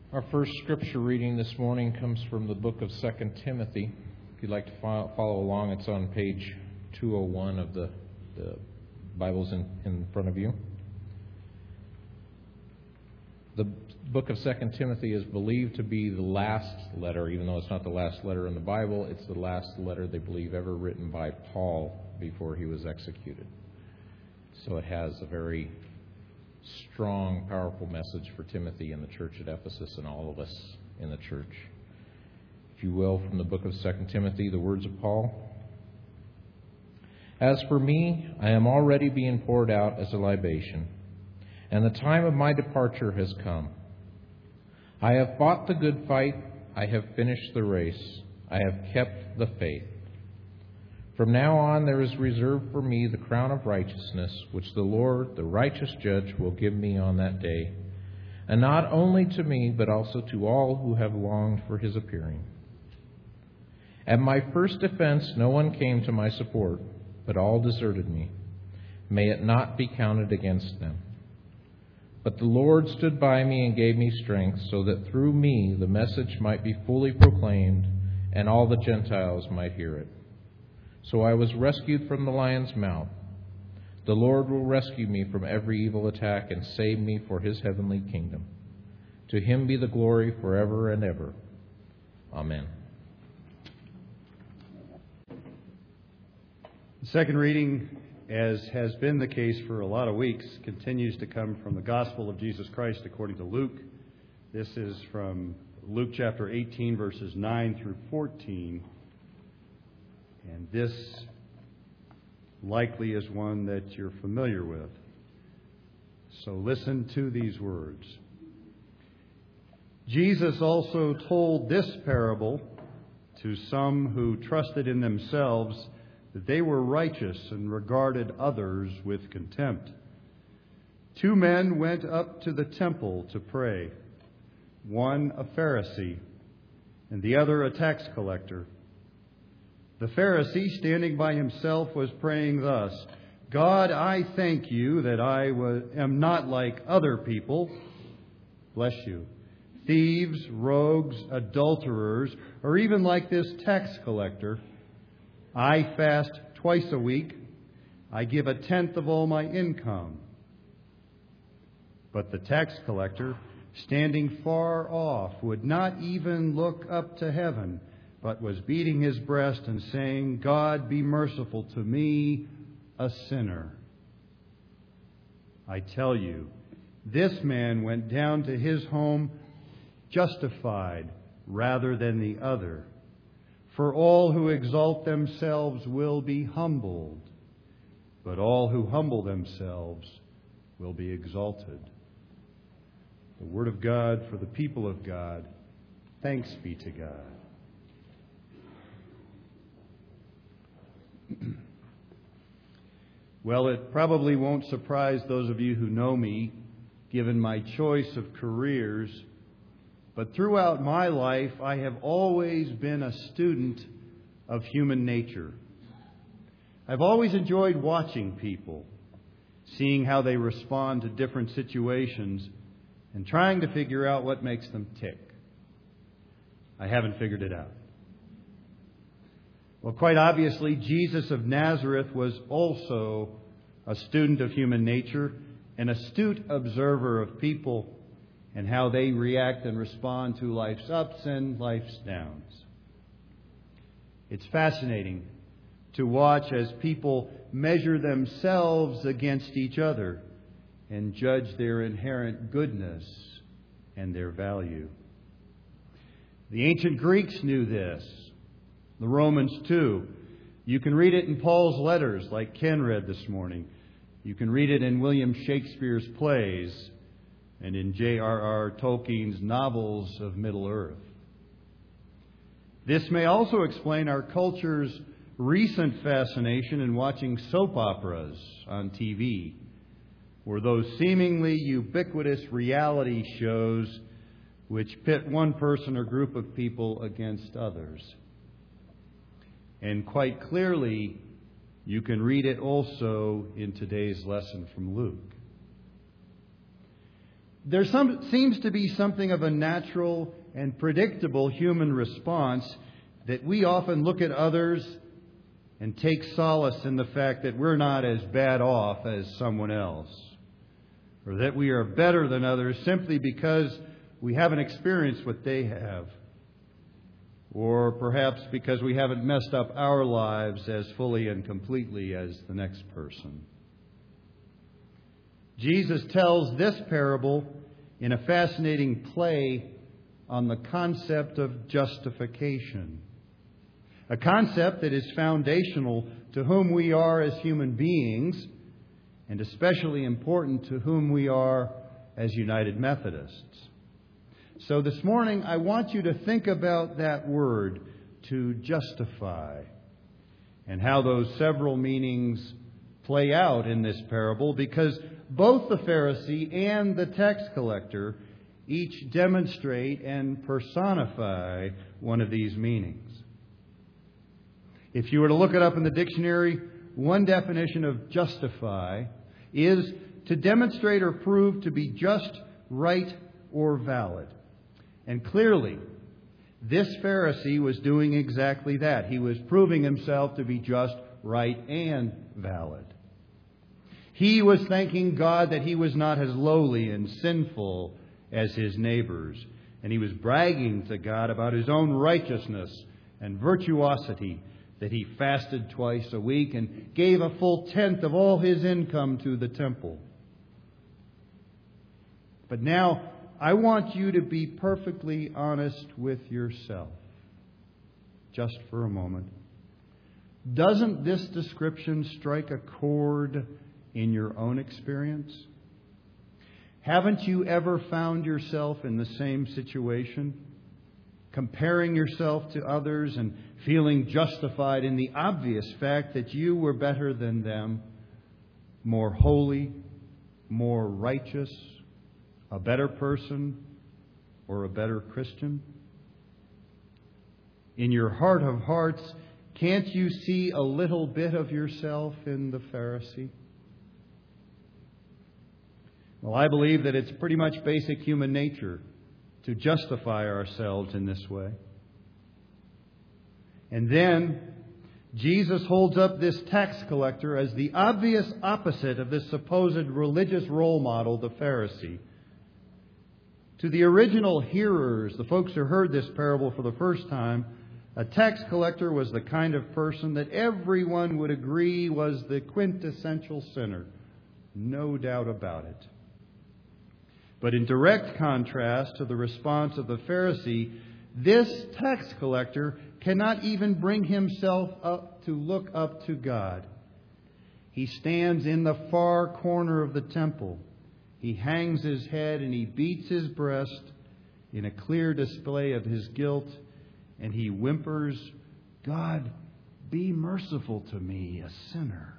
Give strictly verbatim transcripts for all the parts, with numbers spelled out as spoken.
Our first scripture reading this morning comes from the book of Second Timothy. If you'd like to follow along, it's on page two oh one of the, the Bibles in, in front of you. The book of Second Timothy is believed to be the last letter, even though it's not the last letter in the Bible. It's the last letter they believe ever written by Paul before he was executed. So it has a very strong, powerful message for Timothy and the church at Ephesus and all of us in the church. If you will, from the book of Second Timothy, the words of Paul. As for me, I am already being poured out as a libation, and the time of my departure has come. I have fought the good fight, I have finished the race, I have kept the faith. From now on there is reserved for me the crown of righteousness, which the Lord, the righteous judge, will give me on that day, and not only to me, but also to all who have longed for his appearing. At my first defense no one came to my support, but all deserted me. May it not be counted against them. But the Lord stood by me and gave me strength, so that through me the message might be fully proclaimed, and all the Gentiles might hear it. So I was rescued from the lion's mouth. The Lord will rescue me from every evil attack and save me for his heavenly kingdom. To him be the glory forever and ever. Amen. The second reading, as has been the case for a lot of weeks, continues to come from the Gospel of Jesus Christ according to Luke. This is from Luke chapter eighteen, verses nine through fourteen. And this likely is one that you're familiar with. So listen to these words. Jesus also told this parable to some who trusted in themselves that they were righteous and regarded others with contempt. Two men went up to the temple to pray, one a Pharisee and the other a tax collector. The Pharisee, standing by himself, was praying thus, God, I thank you that I was, am not like other people, bless you, thieves, rogues, adulterers, or even like this tax collector. I fast twice a week. I give a tenth of all my income. But the tax collector, standing far off, would not even look up to heaven, but was beating his breast and saying, God, be merciful to me, a sinner. I tell you, this man went down to his home justified rather than the other. For all who exalt themselves will be humbled, but all who humble themselves will be exalted. The Word of God for the people of God. Thanks be to God. Well, it probably won't surprise those of you who know me, given my choice of careers, but throughout my life, I have always been a student of human nature. I've always enjoyed watching people, seeing how they respond to different situations, and trying to figure out what makes them tick. I haven't figured it out. Well, quite obviously, Jesus of Nazareth was also a student of human nature, an astute observer of people and how they react and respond to life's ups and life's downs. It's fascinating to watch as people measure themselves against each other and judge their inherent goodness and their value. The ancient Greeks knew this. The Romans too. You can read it in Paul's letters, like Ken read this morning. You can read it in William Shakespeare's plays and in J R R Tolkien's novels of Middle-earth. This may also explain our culture's recent fascination in watching soap operas on T V, or those seemingly ubiquitous reality shows which pit one person or group of people against others. And quite clearly, you can read it also in today's lesson from Luke. there some, seems to be something of a natural and predictable human response that we often look at others and take solace in the fact that we're not as bad off as someone else, or that we are better than others simply because we haven't experienced what they have, or perhaps because we haven't messed up our lives as fully and completely as the next person. Jesus tells this parable in a fascinating play on the concept of justification, a concept that is foundational to whom we are as human beings, and especially important to whom we are as United Methodists. So this morning, I want you to think about that word, to justify, and how those several meanings play out in this parable, because both the Pharisee and the tax collector each demonstrate and personify one of these meanings. If you were to look it up in the dictionary, one definition of justify is to demonstrate or prove to be just, right, or valid. And clearly, this Pharisee was doing exactly that. He was proving himself to be just, right, and valid. He was thanking God that he was not as lowly and sinful as his neighbors. And he was bragging to God about his own righteousness and virtuosity, that he fasted twice a week and gave a full tenth of all his income to the temple. But now, I want you to be perfectly honest with yourself, just for a moment. Doesn't this description strike a chord in your own experience? Haven't you ever found yourself in the same situation, comparing yourself to others and feeling justified in the obvious fact that you were better than them, more holy, more righteous, a better person, or a better Christian? In your heart of hearts, can't you see a little bit of yourself in the Pharisee? Well, I believe that it's pretty much basic human nature to justify ourselves in this way. And then Jesus holds up this tax collector as the obvious opposite of this supposed religious role model, the Pharisee. To the original hearers, the folks who heard this parable for the first time, a tax collector was the kind of person that everyone would agree was the quintessential sinner. No doubt about it. But in direct contrast to the response of the Pharisee, this tax collector cannot even bring himself up to look up to God. He stands in the far corner of the temple. He hangs his head and he beats his breast in a clear display of his guilt, and he whimpers, "God, be merciful to me, a sinner."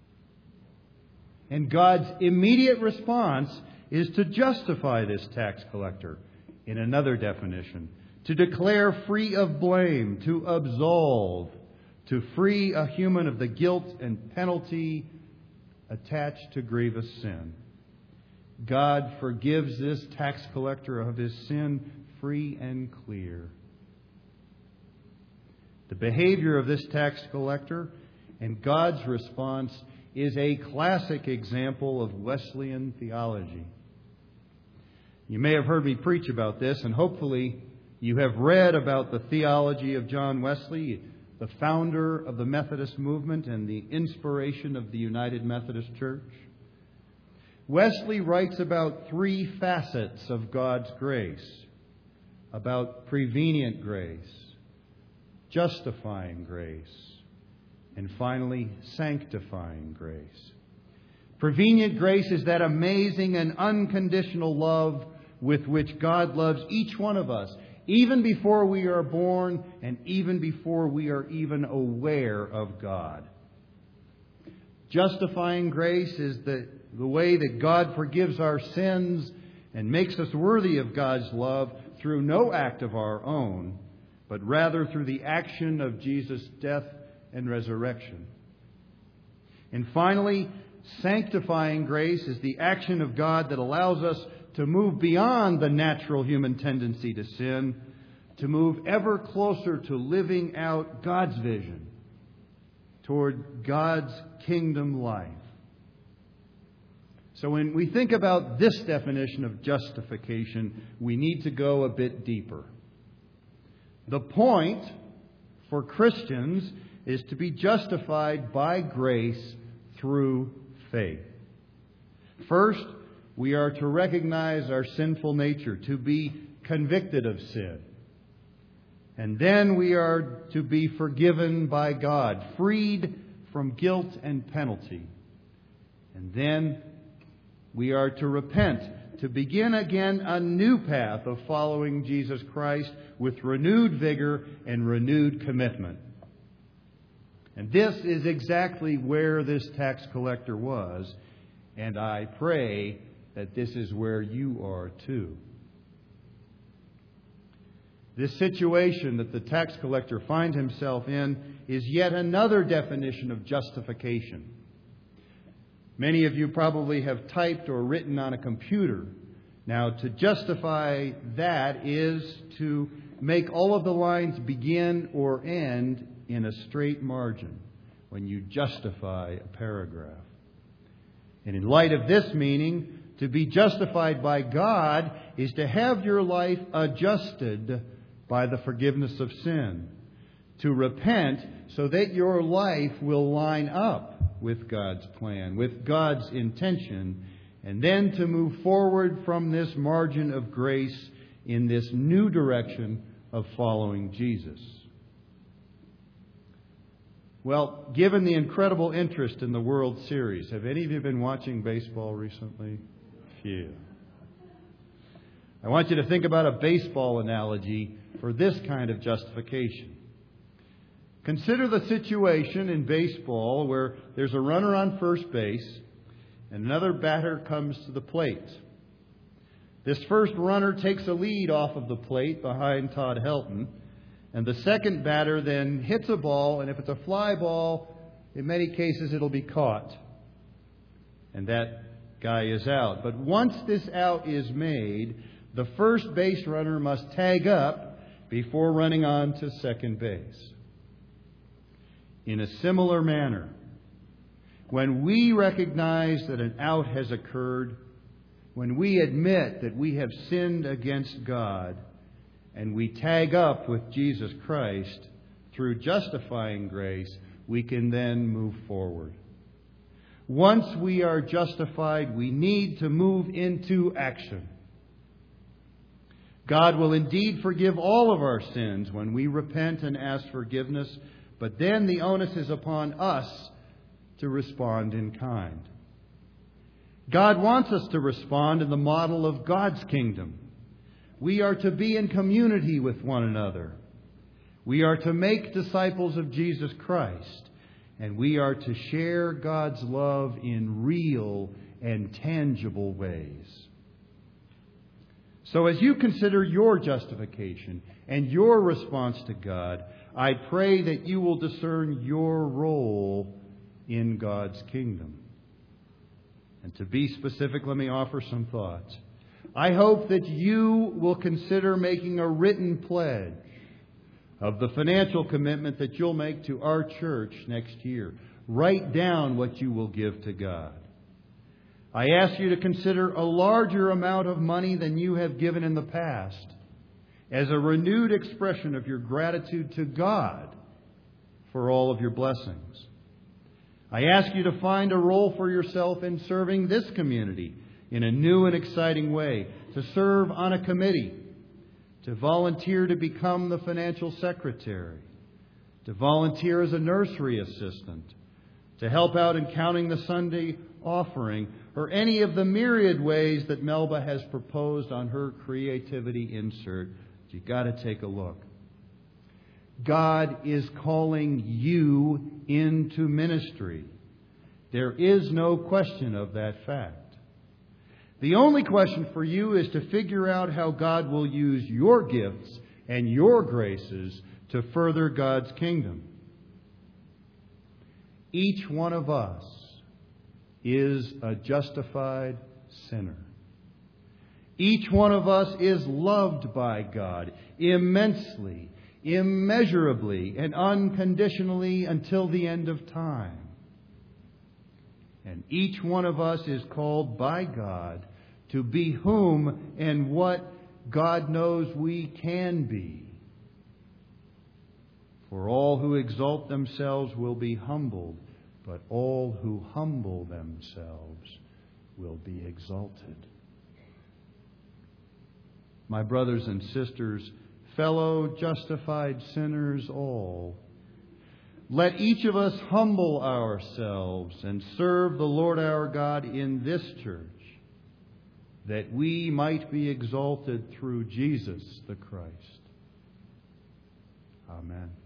And God's immediate response is to justify this tax collector in another definition, to declare free of blame, to absolve, to free a human of the guilt and penalty attached to grievous sin. God forgives this tax collector of his sin free and clear. The behavior of this tax collector and God's response is a classic example of Wesleyan theology. You may have heard me preach about this, and hopefully you have read about the theology of John Wesley, the founder of the Methodist movement and the inspiration of the United Methodist Church. Wesley writes about three facets of God's grace: about prevenient grace, justifying grace, and finally, sanctifying grace. Prevenient grace is that amazing and unconditional love with which God loves each one of us, even before we are born and even before we are even aware of God. Justifying grace is the, the way that God forgives our sins and makes us worthy of God's love through no act of our own, but rather through the action of Jesus' death and resurrection. And finally, sanctifying grace is the action of God that allows us to move beyond the natural human tendency to sin, to move ever closer to living out God's vision toward God's kingdom life. So when we think about this definition of justification, we need to go a bit deeper. The point for Christians is to be justified by grace through faith. First, we are to recognize our sinful nature, to be convicted of sin. And then we are to be forgiven by God, freed from guilt and penalty. And then we are to repent, to begin again a new path of following Jesus Christ with renewed vigor and renewed commitment. And this is exactly where this tax collector was, and I pray that this is where you are too. This situation that the tax collector finds himself in is yet another definition of justification. Many of you probably have typed or written on a computer. Now, to justify that is to make all of the lines begin or end in a straight margin when you justify a paragraph. And in light of this meaning, to be justified by God is to have your life adjusted by the forgiveness of sin. To repent so that your life will line up with God's plan, with God's intention, and then to move forward from this margin of grace in this new direction of following Jesus. Well, given the incredible interest in the World Series, have any of you been watching baseball recently? Phew. I want you to think about a baseball analogy for this kind of justification. Consider the situation in baseball where there's a runner on first base and another batter comes to the plate. This first runner takes a lead off of the plate behind Todd Helton, and the second batter then hits a ball, and if it's a fly ball, in many cases it'll be caught. And that guy is out. But once this out is made, the first base runner must tag up before running on to second base. In a similar manner, when we recognize that an out has occurred, when we admit that we have sinned against God, and we tag up with Jesus Christ through justifying grace, we can then move forward. Once we are justified, we need to move into action. God will indeed forgive all of our sins when we repent and ask forgiveness, but then the onus is upon us to respond in kind. God wants us to respond in the model of God's kingdom. We are to be in community with one another. We are to make disciples of Jesus Christ. And we are to share God's love in real and tangible ways. So as you consider your justification and your response to God, I pray that you will discern your role in God's kingdom. And to be specific, let me offer some thoughts. I hope that you will consider making a written pledge of the financial commitment that you'll make to our church next year. Write down what you will give to God. I ask you to consider a larger amount of money than you have given in the past as a renewed expression of your gratitude to God for all of your blessings. I ask you to find a role for yourself in serving this community in a new and exciting way, to serve on a committee, to volunteer to become the financial secretary, to volunteer as a nursery assistant, to help out in counting the Sunday offering, or any of the myriad ways that Melba has proposed on her creativity insert. You've got to take a look. God is calling you into ministry. There is no question of that fact. The only question for you is to figure out how God will use your gifts and your graces to further God's kingdom. Each one of us is a justified sinner. Each one of us is loved by God immensely, immeasurably, and unconditionally until the end of time. And each one of us is called by God to be whom and what God knows we can be. For all who exalt themselves will be humbled, but all who humble themselves will be exalted. My brothers and sisters, fellow justified sinners all, let each of us humble ourselves and serve the Lord our God in this church, that we might be exalted through Jesus the Christ. Amen.